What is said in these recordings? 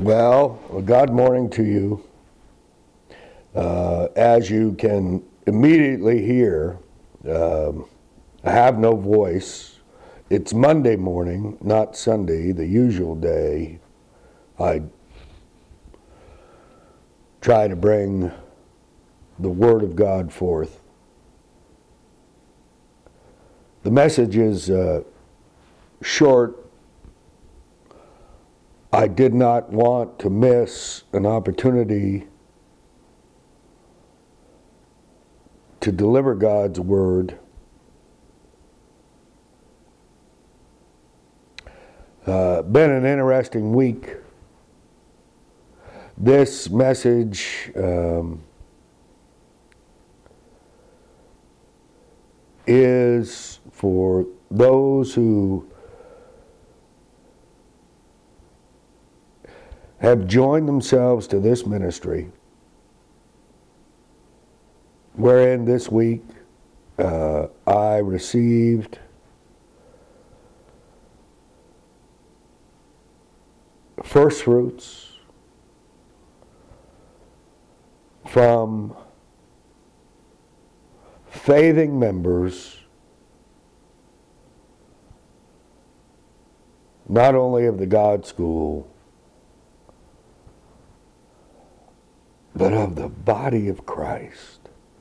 Well, God morning to you. As you can immediately hear, I have no voice. It's Monday morning, not Sunday, the usual day. I try to bring the Word of God forth. The message is short. I did not want to miss an opportunity to deliver God's Word. Been an interesting week. This message is for those who have joined themselves to this ministry, wherein this week I received first fruits from faithing members, not only of the God School, but of the body of Christ.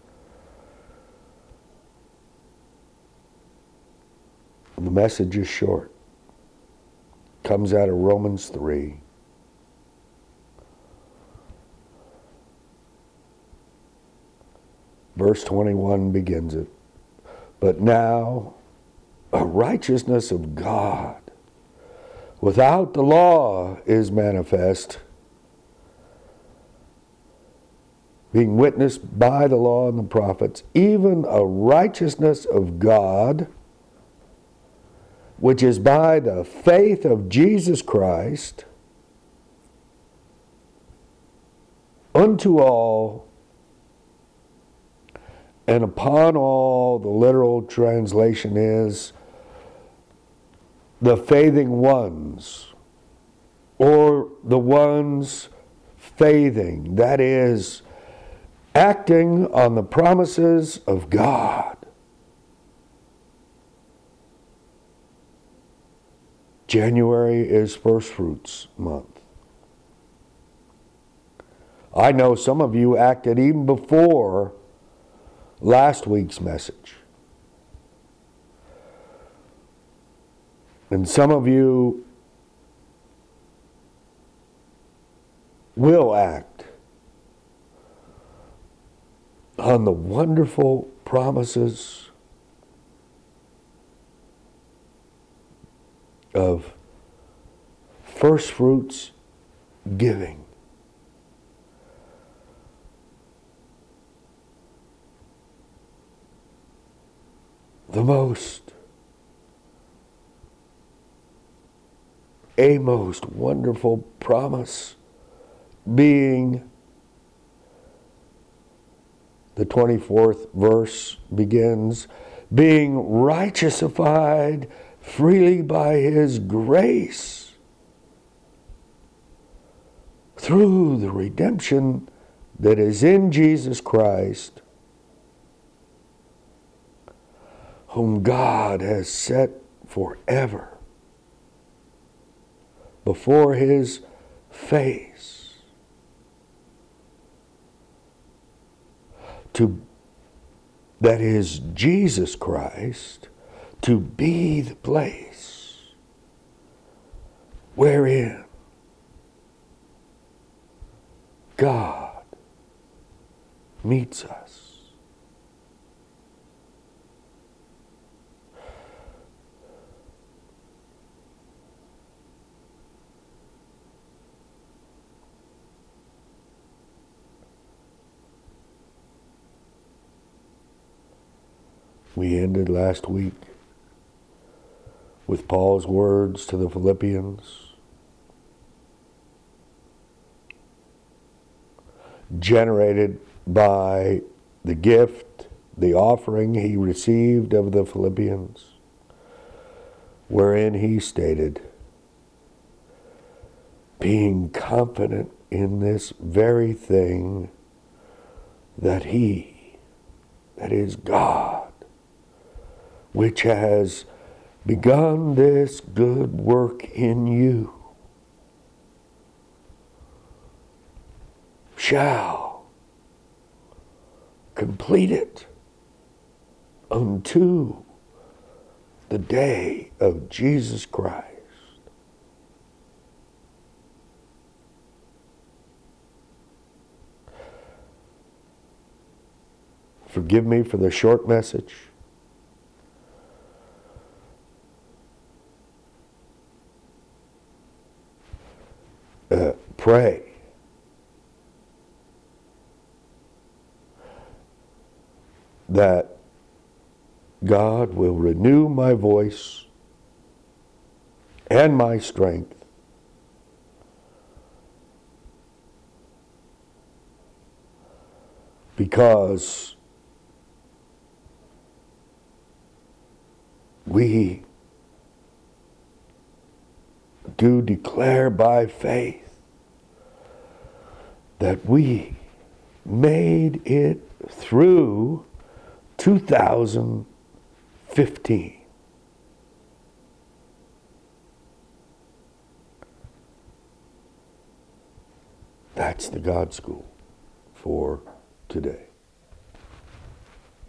And the message is short. Comes out of Romans 3. Verse 21 begins it. But now a righteousness of God without the law is manifest, being witnessed by the law and the prophets, even a righteousness of God, which is by the faith of Jesus Christ, unto all and upon all. The literal translation is the faithing ones, or the ones faithing, that is, acting on the promises of God. January is first fruits month. I know some of you acted even before last week's message. And some of you will act on the wonderful promises of first fruits giving. A most wonderful promise being, the 24th verse begins, being righteousified freely by His grace through the redemption that is in Jesus Christ, whom God has set forever before His face, that is Jesus Christ, to be the place wherein God meets us. We ended last week with Paul's words to the Philippians, generated by the gift, the offering he received of the Philippians, wherein he stated, being confident in this very thing, that He, that is God, which has begun this good work in you, shall complete it unto the day of Jesus Christ. Forgive me for the short message. Pray that God will renew my voice and my strength because we do declare by faith that we made it through 2015. That's the God School for today.